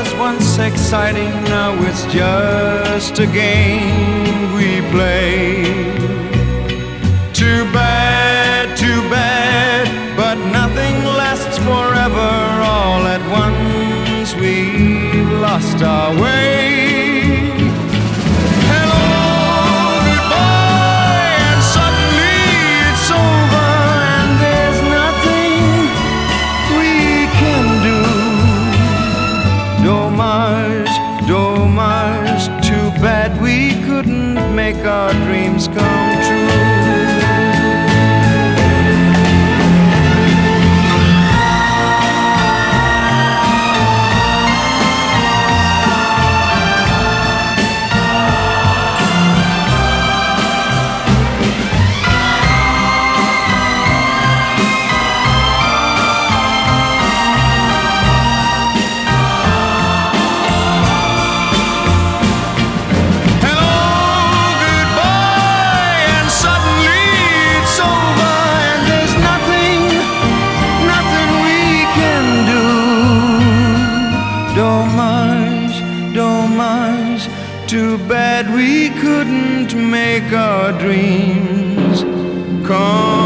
was once exciting, now it's just a game we play. Too bad, but nothing lasts forever. All at once we've lost our way. Dommage, too bad we couldn't make our dreams come true. Dommage, too bad we couldn't make our dreams come